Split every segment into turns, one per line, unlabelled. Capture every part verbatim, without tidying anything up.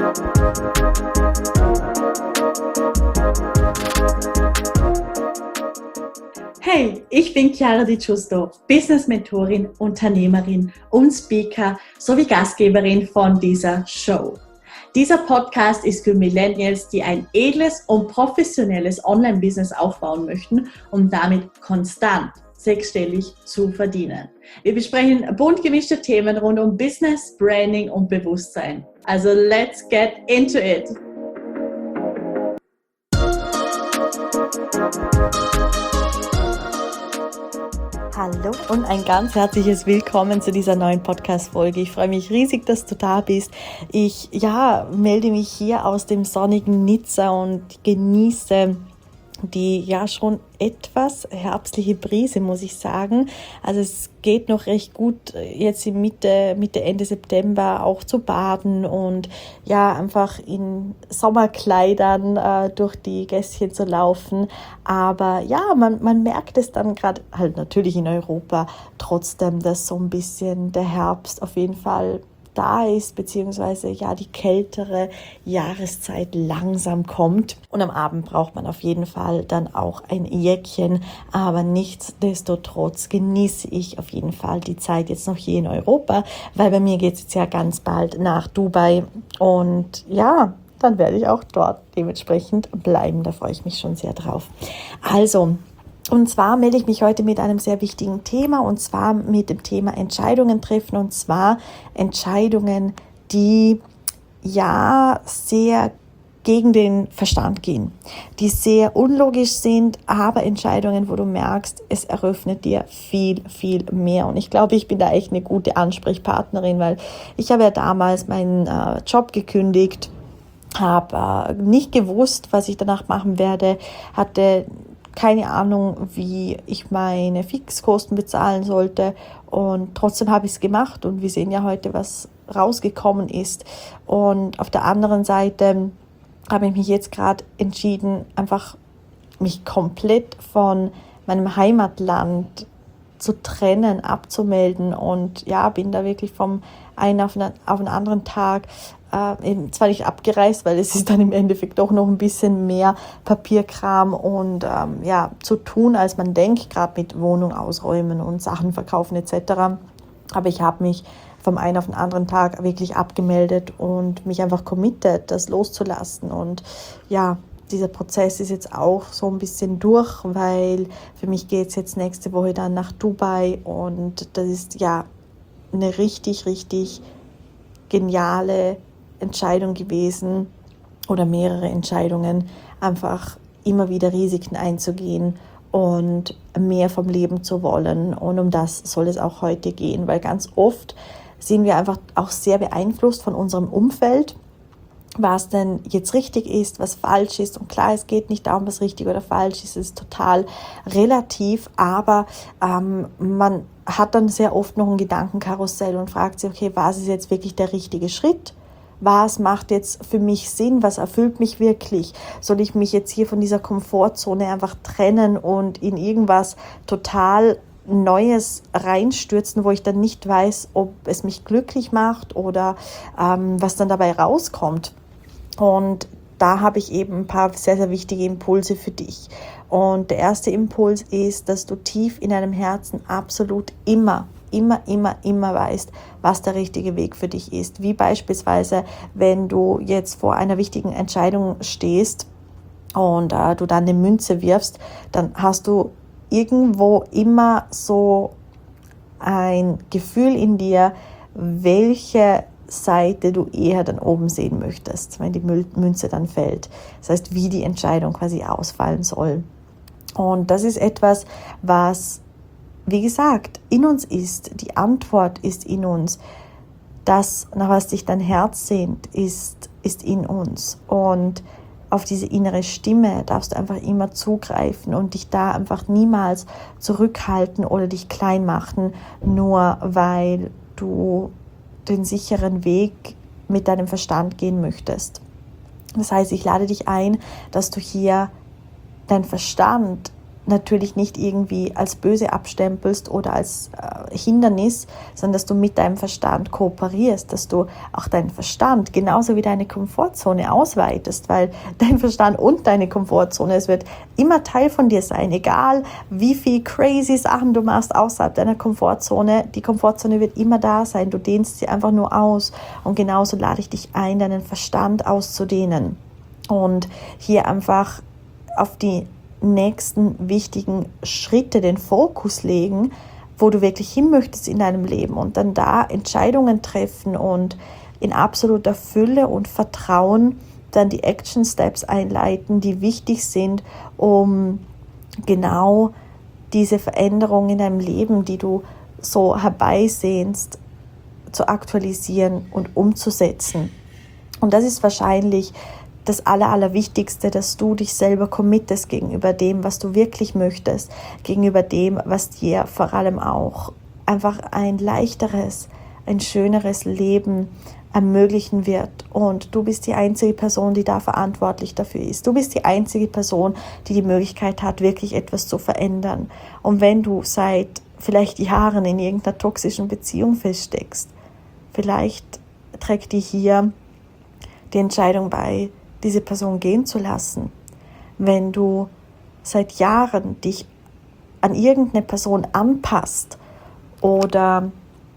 Hey, ich bin Chiara Di Giusto, Business-Mentorin, Unternehmerin und Speaker sowie Gastgeberin von dieser Show. Dieser Podcast ist für Millennials, die ein edles und professionelles Online-Business aufbauen möchten, um damit konstant sechsstellig zu verdienen. Wir besprechen bunt gemischte Themen rund um Business, Branding und Bewusstsein. Also let's get into it! Hallo und ein ganz herzliches Willkommen zu dieser neuen Podcast-Folge. Ich freue mich riesig, dass du da bist. Ich ja, melde mich hier aus dem sonnigen Nizza und genieße die ja schon etwas herbstliche Brise, muss ich sagen. Also es geht noch recht gut, jetzt in Mitte, Mitte, Ende September auch zu baden und ja, einfach in Sommerkleidern äh, durch die Gässchen zu laufen. Aber ja, man, man merkt es dann gerade halt natürlich in Europa trotzdem, dass so ein bisschen der Herbst auf jeden Fall da ist, beziehungsweise ja die kältere Jahreszeit langsam kommt. Und am Abend braucht man auf jeden Fall dann auch ein Jäckchen, aber nichtsdestotrotz genieße ich auf jeden Fall die Zeit jetzt noch hier in Europa, weil bei mir geht es jetzt ja ganz bald nach Dubai und ja, dann werde ich auch dort dementsprechend bleiben. Da freue ich mich schon sehr drauf. Also, und zwar melde ich mich heute mit einem sehr wichtigen Thema und zwar mit dem Thema Entscheidungen treffen und zwar Entscheidungen, die ja sehr gegen den Verstand gehen, die sehr unlogisch sind, aber Entscheidungen, wo du merkst, es eröffnet dir viel, viel mehr. Und ich glaube, ich bin da echt eine gute Ansprechpartnerin, weil ich habe ja damals meinen äh, Job gekündigt, habe äh, nicht gewusst, was ich danach machen werde, hatte keine Ahnung, wie ich meine Fixkosten bezahlen sollte und trotzdem habe ich es gemacht und wir sehen ja heute, was rausgekommen ist. Und auf der anderen Seite habe ich mich jetzt gerade entschieden, einfach mich komplett von meinem Heimatland zu trennen, abzumelden und ja, bin da wirklich vom einen auf den, auf den anderen Tag äh, eben zwar nicht abgereist, weil es ist dann im Endeffekt doch noch ein bisschen mehr Papierkram und ähm, ja, zu tun, als man denkt, gerade mit Wohnung ausräumen und Sachen verkaufen et cetera. Aber ich habe mich vom einen auf den anderen Tag wirklich abgemeldet und mich einfach committed, das loszulassen und ja, dieser Prozess ist jetzt auch so ein bisschen durch, weil für mich geht es jetzt nächste Woche dann nach Dubai und das ist ja eine richtig, richtig geniale Entscheidung gewesen oder mehrere Entscheidungen, einfach immer wieder Risiken einzugehen und mehr vom Leben zu wollen. Und um das soll es auch heute gehen, weil ganz oft sind wir einfach auch sehr beeinflusst von unserem Umfeld, was denn jetzt richtig ist, was falsch ist. Und klar, es geht nicht darum, was richtig oder falsch ist, es ist total relativ, aber ähm, man hat dann sehr oft noch ein Gedankenkarussell und fragt sich, okay, was ist jetzt wirklich der richtige Schritt? Was macht jetzt für mich Sinn? Was erfüllt mich wirklich? Soll ich mich jetzt hier von dieser Komfortzone einfach trennen und in irgendwas total Neues reinstürzen, wo ich dann nicht weiß, ob es mich glücklich macht oder ähm, was dann dabei rauskommt? Und da habe ich eben ein paar sehr, sehr wichtige Impulse für dich. Und der erste Impuls ist, dass du tief in deinem Herzen absolut immer, immer, immer, immer weißt, was der richtige Weg für dich ist. Wie beispielsweise, wenn du jetzt vor einer wichtigen Entscheidung stehst und äh, du dann eine Münze wirfst, dann hast du irgendwo immer so ein Gefühl in dir, welche Seite du eher dann oben sehen möchtest, wenn die Münze dann fällt. Das heißt, wie die Entscheidung quasi ausfallen soll. Und das ist etwas, was, wie gesagt, in uns ist. Die Antwort ist in uns. Das, nach was sich dein Herz sehnt, ist, ist in uns. Und auf diese innere Stimme darfst du einfach immer zugreifen und dich da einfach niemals zurückhalten oder dich klein machen, nur weil du den sicheren Weg mit deinem Verstand gehen möchtest. Das heißt, ich lade dich ein, dass du hier deinen Verstand natürlich nicht irgendwie als böse abstempelst oder als äh, Hindernis, sondern dass du mit deinem Verstand kooperierst, dass du auch deinen Verstand genauso wie deine Komfortzone ausweitest, weil dein Verstand und deine Komfortzone, es wird immer Teil von dir sein, egal wie viel crazy Sachen du machst außerhalb deiner Komfortzone, die Komfortzone wird immer da sein, du dehnst sie einfach nur aus und genauso lade ich dich ein, deinen Verstand auszudehnen und hier einfach auf die nächsten wichtigen Schritte den Fokus legen, wo du wirklich hin möchtest in deinem Leben und dann da Entscheidungen treffen und in absoluter Fülle und Vertrauen dann die Action Steps einleiten, die wichtig sind, um genau diese Veränderung in deinem Leben, die du so herbeisehnst, zu aktualisieren und umzusetzen. Und das ist wahrscheinlich das Aller, Allerwichtigste, dass du dich selber committest gegenüber dem, was du wirklich möchtest, gegenüber dem, was dir vor allem auch einfach ein leichteres, ein schöneres Leben ermöglichen wird. Und du bist die einzige Person, die da verantwortlich dafür ist. Du bist die einzige Person, die die Möglichkeit hat, wirklich etwas zu verändern. Und wenn du seit vielleicht Jahren in irgendeiner toxischen Beziehung feststeckst, vielleicht trägt dir hier die Entscheidung bei, diese Person gehen zu lassen. Wenn du seit Jahren dich an irgendeine Person anpasst oder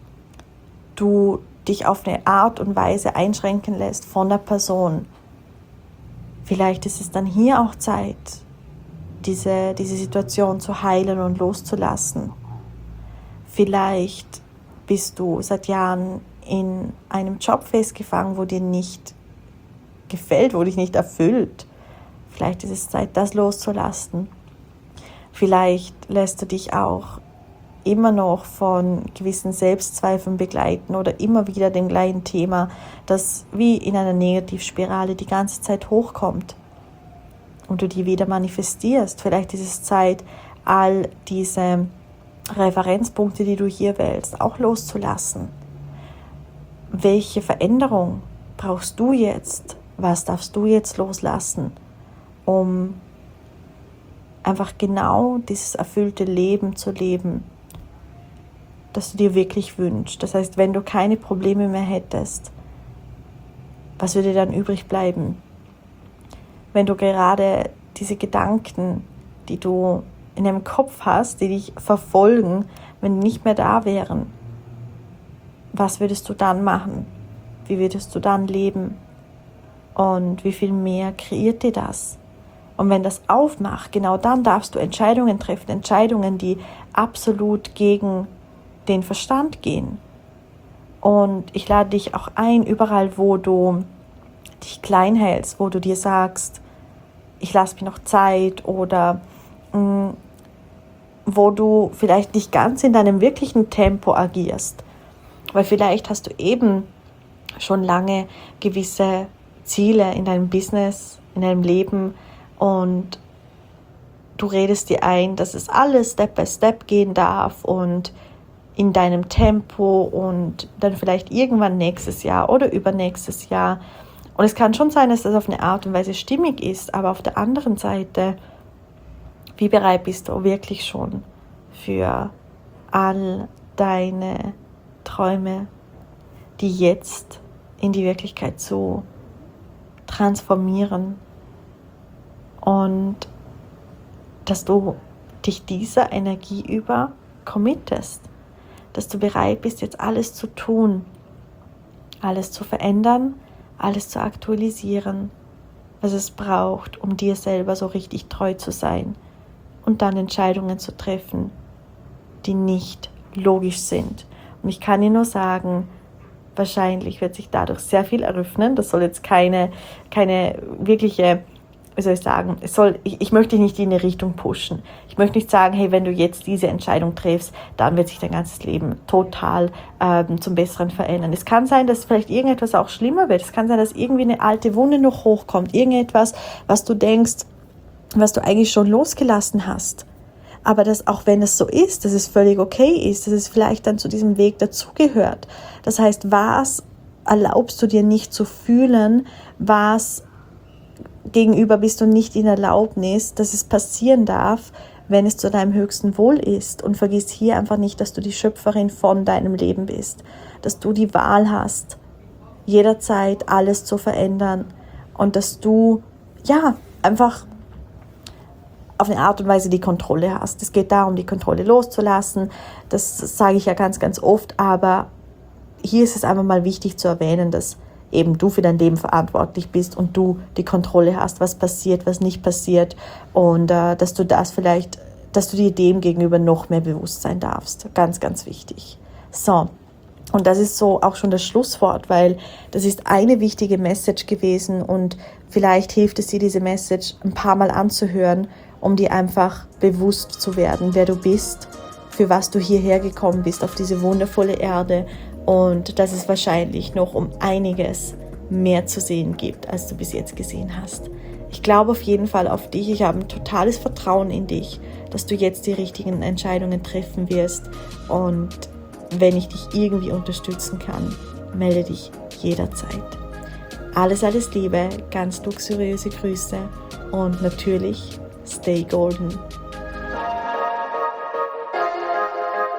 du dich auf eine Art und Weise einschränken lässt von der Person, vielleicht ist es dann hier auch Zeit, diese, diese Situation zu heilen und loszulassen. Vielleicht bist du seit Jahren in einem Job festgefangen, wo dir nicht gefällt, wo dich nicht erfüllt. Vielleicht ist es Zeit, das loszulassen. Vielleicht lässt du dich auch immer noch von gewissen Selbstzweifeln begleiten oder immer wieder dem gleichen Thema, das wie in einer Negativspirale die ganze Zeit hochkommt und du die wieder manifestierst. Vielleicht ist es Zeit, all diese Referenzpunkte, die du hier wählst, auch loszulassen. Welche Veränderung brauchst du jetzt? Was darfst du jetzt loslassen, um einfach genau dieses erfüllte Leben zu leben, das du dir wirklich wünschst? Das heißt, wenn du keine Probleme mehr hättest, was würde dann übrig bleiben? Wenn du gerade diese Gedanken, die du in deinem Kopf hast, die dich verfolgen, wenn die nicht mehr da wären, was würdest du dann machen? Wie würdest du dann leben? Und wie viel mehr kreiert dir das? Und wenn das aufmacht, genau dann darfst du Entscheidungen treffen, Entscheidungen, die absolut gegen den Verstand gehen. Und ich lade dich auch ein, überall, wo du dich klein hältst, wo du dir sagst, ich lasse mir noch Zeit oder mh, wo du vielleicht nicht ganz in deinem wirklichen Tempo agierst. Weil vielleicht hast du eben schon lange gewisse Ziele in deinem Business, in deinem Leben und du redest dir ein, dass es alles Step by Step gehen darf und in deinem Tempo und dann vielleicht irgendwann nächstes Jahr oder übernächstes Jahr. Und es kann schon sein, dass das auf eine Art und Weise stimmig ist, aber auf der anderen Seite, wie bereit bist du wirklich schon für all deine Träume, die jetzt in die Wirklichkeit zu transformieren und dass du dich dieser Energie über committest, dass du bereit bist, jetzt alles zu tun, alles zu verändern, alles zu aktualisieren, was es braucht, um dir selber so richtig treu zu sein und dann Entscheidungen zu treffen, die nicht logisch sind. Und ich kann dir nur sagen, wahrscheinlich wird sich dadurch sehr viel eröffnen. Das soll jetzt keine, keine wirkliche, wie soll ich sagen, es soll, ich, ich möchte dich nicht in eine Richtung pushen. Ich möchte nicht sagen, hey, wenn du jetzt diese Entscheidung triffst, dann wird sich dein ganzes Leben total ähm, zum Besseren verändern. Es kann sein, dass vielleicht irgendetwas auch schlimmer wird. Es kann sein, dass irgendwie eine alte Wunde noch hochkommt. Irgendetwas, was du denkst, was du eigentlich schon losgelassen hast. Aber dass auch wenn es so ist, dass es völlig okay ist, dass es vielleicht dann zu diesem Weg dazugehört. Das heißt, was erlaubst du dir nicht zu fühlen, was gegenüber bist du nicht in Erlaubnis, dass es passieren darf, wenn es zu deinem höchsten Wohl ist. Und vergiss hier einfach nicht, dass du die Schöpferin von deinem Leben bist, dass du die Wahl hast, jederzeit alles zu verändern und dass du, ja, einfach auf eine Art und Weise die Kontrolle hast. Es geht darum, die Kontrolle loszulassen. Das sage ich ja ganz, ganz oft, aber hier ist es einfach mal wichtig zu erwähnen, dass eben du für dein Leben verantwortlich bist und du die Kontrolle hast, was passiert, was nicht passiert und äh, dass du das vielleicht, dass du dir dem gegenüber noch mehr bewusst sein darfst. Ganz, ganz wichtig. So, und das ist so auch schon das Schlusswort, weil das ist eine wichtige Message gewesen und vielleicht hilft es dir, diese Message ein paar Mal anzuhören, um dir einfach bewusst zu werden, wer du bist, für was du hierher gekommen bist, auf diese wundervolle Erde und dass es wahrscheinlich noch um einiges mehr zu sehen gibt, als du bis jetzt gesehen hast. Ich glaube auf jeden Fall auf dich, ich habe ein totales Vertrauen in dich, dass du jetzt die richtigen Entscheidungen treffen wirst und wenn ich dich irgendwie unterstützen kann, melde dich jederzeit. Alles, alles Liebe, ganz luxuriöse Grüße und natürlich stay golden.